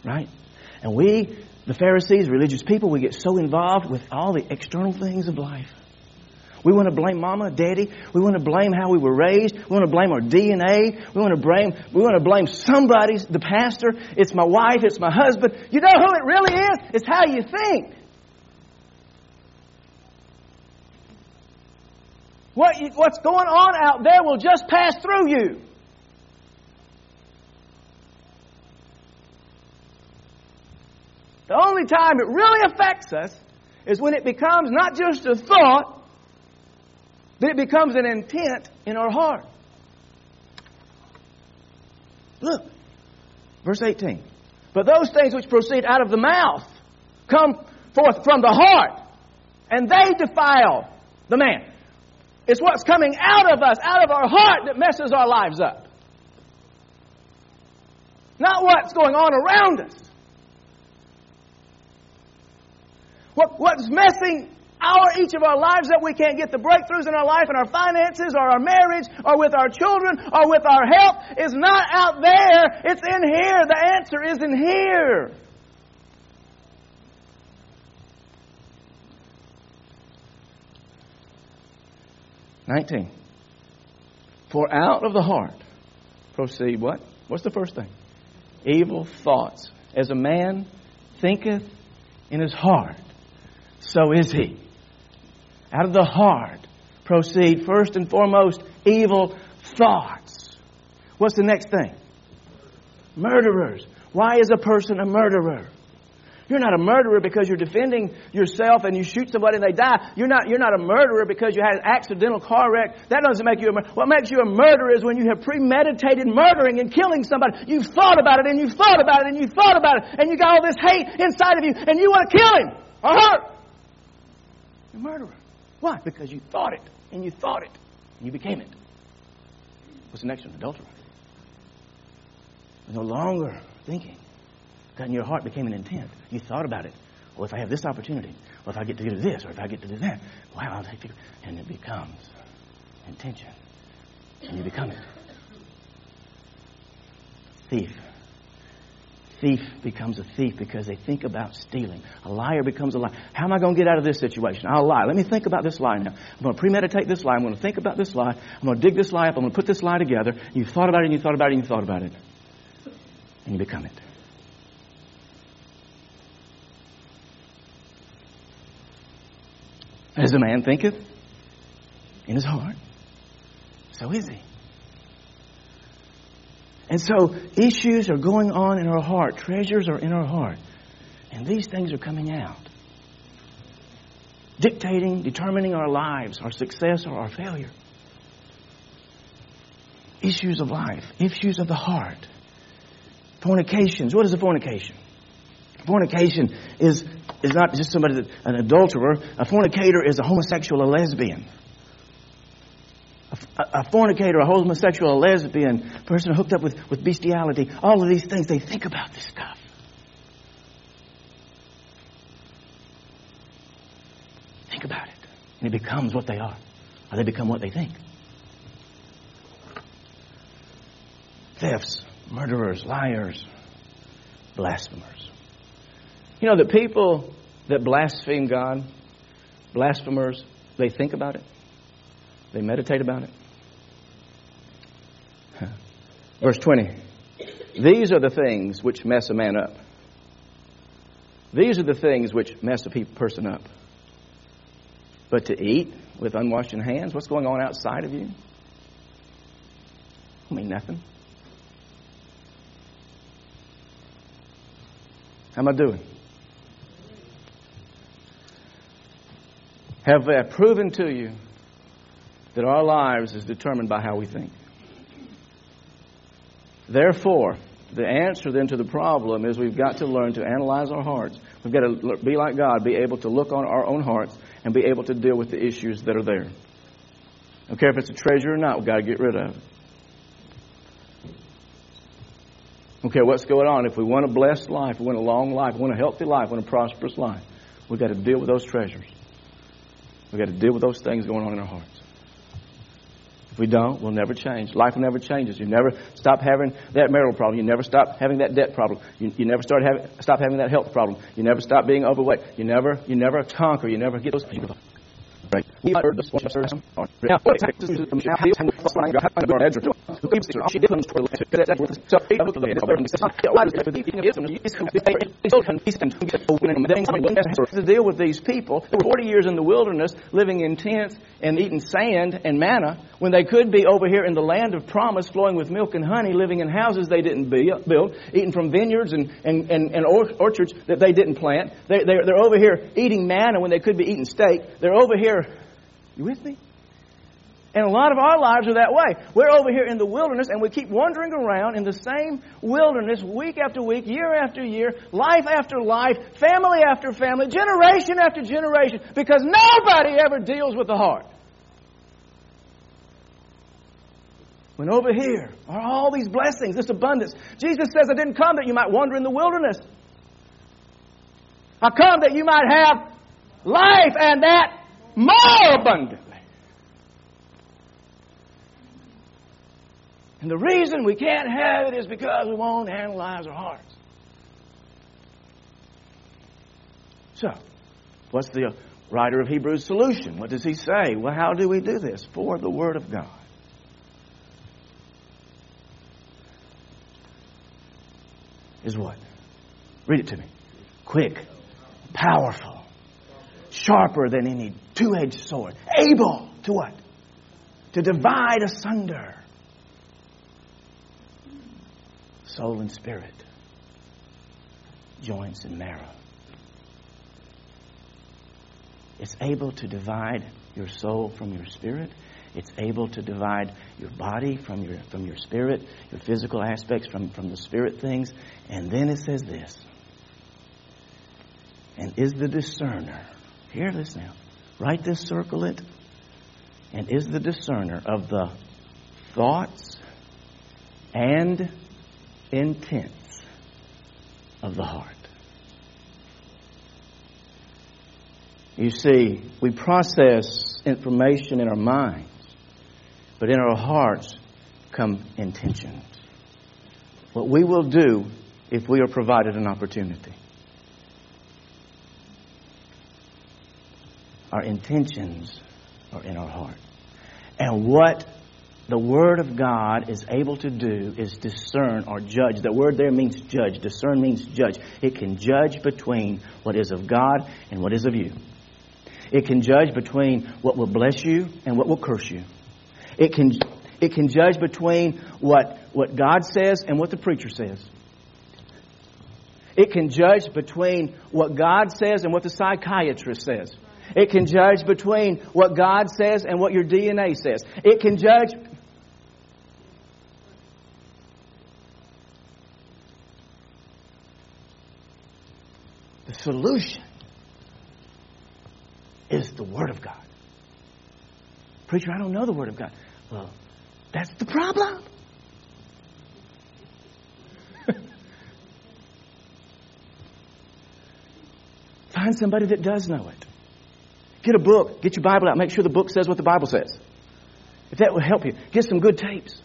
Right? And we, the Pharisees, religious people, we get so involved with all the external things of life. We want to blame mama, daddy. We want to blame how we were raised. We want to blame our DNA. We want to blame somebody, the pastor. It's my wife. It's my husband. You know who it really is? It's how you think. What's going on out there will just pass through you. The only time it really affects us is when it becomes not just a thought, but it becomes an intent in our heart. Look, verse 18. But those things which proceed out of the mouth come forth from the heart, and they defile the man. It's what's coming out of us, out of our heart, that messes our lives up. Not what's going on around us. What's messing each of our lives that we can't get the breakthroughs in our life, in our finances, or our marriage, or with our children, or with our health, is not out there. It's in here. The answer is in here. "19. For out of the heart proceed" what? What's the first thing? "Evil thoughts. As a man thinketh in his heart, so is he." Out of the heart proceed, first and foremost, evil thoughts. What's the next thing? Murderers. Why is a person a murderer? You're not a murderer because you're defending yourself and you shoot somebody and they die. You're not a murderer because you had an accidental car wreck. That doesn't make you a murderer. What makes you a murderer is when you have premeditated murdering and killing somebody. You've thought about it and you've thought about it and you've thought about it and you got all this hate inside of you and you want to kill him or her. You're a murderer. Why? Because you thought it, and you thought it, and you became it. What's the next one? Adultery. No longer thinking. God, in your heart became an intent. You thought about it. Well, if I have this opportunity, or if I get to do this, or if I get to do that, wow, I'll take it. And it becomes intention. And you become it. Thief. Thief becomes a thief because they think about stealing. A liar becomes a liar. How am I going to get out of this situation? I'll lie. Let me think about this lie now. I'm going to premeditate this lie. I'm going to think about this lie. I'm going to dig this lie up. I'm going to put this lie together. You've thought about it, and you thought about it, and you thought about it. And you become it. As a man thinketh in his heart, so is he. And so issues are going on in our heart. Treasures are in our heart. And these things are coming out. Dictating, determining our lives, our success or our failure. Issues of life. Issues of the heart. Fornications. What is a fornication? Fornication is not just somebody an adulterer. A fornicator is a homosexual, a lesbian. A fornicator, a homosexual, a lesbian, a person hooked up with bestiality, all of these things, they think about this stuff. Think about it. And it becomes what they are. Or they become what they think. Thefts, murderers, liars, blasphemers. You know, the people that blaspheme God, blasphemers, they think about it. They meditate about it. Verse 20. These are the things which mess a man up. These are the things which mess a person up. But to eat with unwashed hands, what's going on outside of you? I mean, nothing. How am I doing? Have I proven to you that our lives is determined by how we think? Therefore, the answer then to the problem is we've got to learn to analyze our hearts. We've got to be like God, be able to look on our own hearts and be able to deal with the issues that are there. I don't care if it's a treasure or not, we've got to get rid of it. I don't care what's going on. If we want a blessed life, we want a long life, we want a healthy life, we want a prosperous life, we've got to deal with those treasures. We've got to deal with those things going on in our hearts. If we don't, we'll never change. Life will never change. You never stop having that marital problem. You never stop having that debt problem. You never stop having that health problem. You never stop being overweight. You never conquer. You never get those people. Right. Now, to deal with these people who were 40 years in the wilderness, living in tents and eating sand and manna, when they could be over here in the land of promise, flowing with milk and honey, living in houses they didn't build, eating from vineyards and orchards that they didn't plant. They're over here eating manna when they could be eating steak. They're over here. You with me? And a lot of our lives are that way. We're over here in the wilderness and we keep wandering around in the same wilderness week after week, year after year, life after life, family after family, generation after generation, because nobody ever deals with the heart. When over here are all these blessings, this abundance. Jesus says, I didn't come that you might wander in the wilderness. I come that you might have life, and that more abundantly. And the reason we can't have it is because we won't analyze our hearts. So, what's the writer of Hebrews' solution? What does he say? Well, how do we do this? For the Word of God is what? Read it to me. Quick, powerful, sharper than any two-edged sword. Able to what? To divide asunder soul and spirit, joints and marrow. It's able to divide your soul from your spirit. It's able to divide your body from your spirit, your physical aspects from the spirit things. And then it says this. And is the discerner. Hear this now. Write this, circle it. And is the discerner of the thoughts and intents of the heart. You see, we process information in our minds, but in our hearts come intentions. What we will do if we are provided an opportunity. Our intentions are in our heart. And what the Word of God is able to do is discern or judge. The word there means judge. Discern means judge. It can judge between what is of God and what is of you. It can judge between what will bless you and what will curse you. It can judge between what God says and what the preacher says. It can judge between what God says and what the psychiatrist says. It can judge between what God says and what your DNA says. It can judge. The solution is the Word of God. Preacher, I don't know the Word of God. Well, that's the problem. Find somebody that does know it. Get a book. Get your Bible out. Make sure the book says what the Bible says. If that will help you, get some good tapes.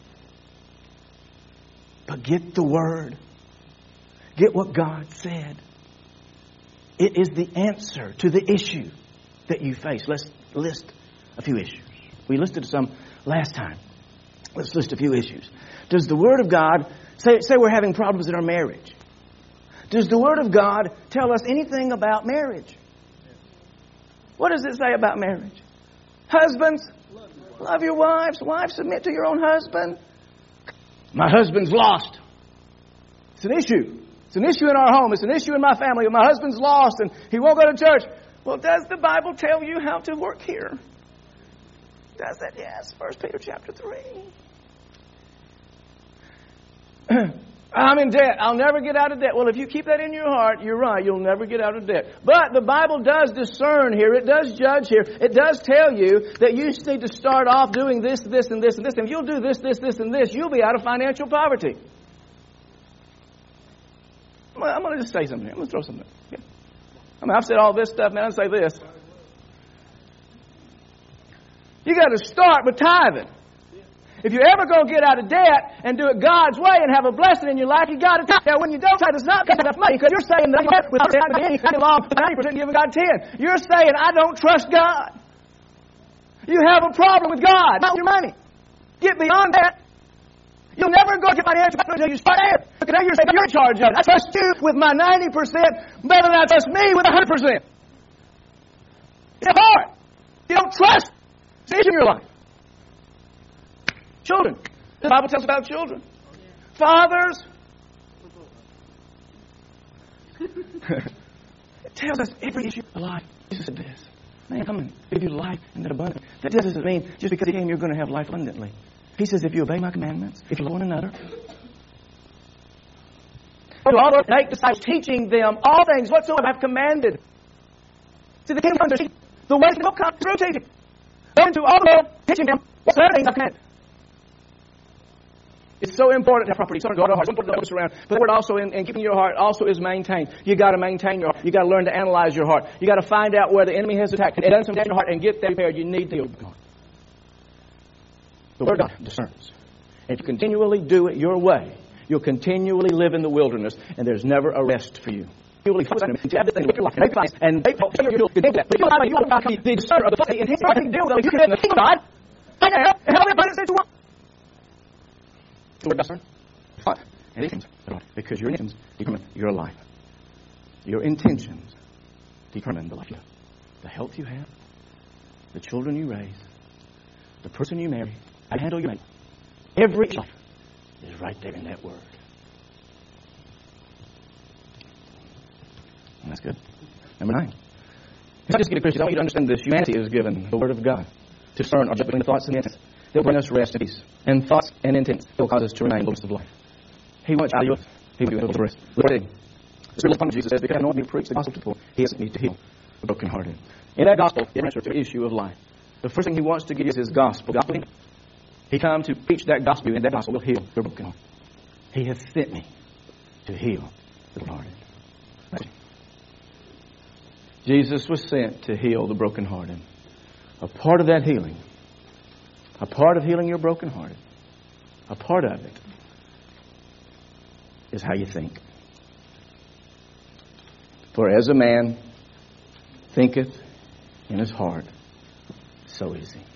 But get the Word. Get what God said. It is the answer to the issue that you face. Let's list a few issues. We listed some last time. Let's list a few issues. Does the Word of God, say we're having problems in our marriage. Does the Word of God tell us anything about marriage? What does it say about marriage? Husbands, love your wives. Wives, submit to your own husband. My husband's lost. It's an issue. It's an issue in our home. It's an issue in my family. My husband's lost and he won't go to church. Well, does the Bible tell you how to work here? Does it? Yes. 1 Peter chapter 3. I'm in debt. I'll never get out of debt. Well, if you keep that in your heart, you're right. You'll never get out of debt. But the Bible does discern here. It does judge here. It does tell you that you need to start off doing this, this, and this, and this. And if you'll do this, this, this, and this, you'll be out of financial poverty. I'm going to just say something. I'm going to throw something. Yeah. I've said all this stuff, man. I'll say this. You got to start with tithing. If you're ever going to get out of debt and do it God's way and have a blessing in your life, you got to tithe. Now, when you don't tithe, it's not because enough money, because you're saying that you have with 90% giving God 10. You're saying, I don't trust God. You have a problem with God, not your money. Get beyond that. You'll never go get financial until you start out. Because now you're saying, you're in charge of it. I trust you with my 90% better than I trust me with 100%. It's hard. You don't trust. It's in your life. Children. The Bible tells us about children. Fathers. It tells us every issue of life. Jesus said this. Man, come and give you life and that abundant. That doesn't mean just because He came, you're going to have life abundantly. He says, if you obey my commandments, if you love one another, to all those make disciples, teaching them all things whatsoever I've commanded. See, the kingdom comes to the ways will come through teaching. Go into all the world, teaching them whatsoever things I've commanded. It's so important to have property. It's so important to heart. It's so important to focus around. But the word also in keeping your heart also is maintained. You got to maintain your heart. You got to learn to analyze your heart. You got to find out where the enemy has attacked and done some damage in your heart and get that repaired. You need to heal God. The Word of God discerns. If you continually do it your way, you'll continually live in the wilderness, and there's never a rest for you. You will focus on Him. You have this thing with your life, and they you'll continue that. But if you allow you to become the discerner of the place, and His right thing to do, though, you can have the kingdom of God. I know, and how many abundance that you want. The word discern. And intentions. Because your intentions determine your life. Your intentions determine the life you have. The health you have, the children you raise, the person you marry, the handle you make. Every life is right there in that word. And that's good. Number 9. It's not just to get a Christian. I want you to understand this. Humanity is given the Word of God to discern our between the thoughts and the intents. They'll bring us rest and peace. And thoughts and intents will cause us to remain in the midst of life. He wants out of us. He wants to rest. Look at it. The Spirit of Jesus says, because I know me to preach the gospel to the poor, He has me to heal the brokenhearted. In that gospel, He answers the issue of life. The first thing He wants to give us is His gospel. He comes to preach that gospel, and that gospel will heal the brokenhearted. He hath sent me to heal the brokenhearted. Jesus was sent to heal the brokenhearted. A part of that healing, a part of healing your brokenhearted, a part of it is how you think. For as a man thinketh in his heart, so is he.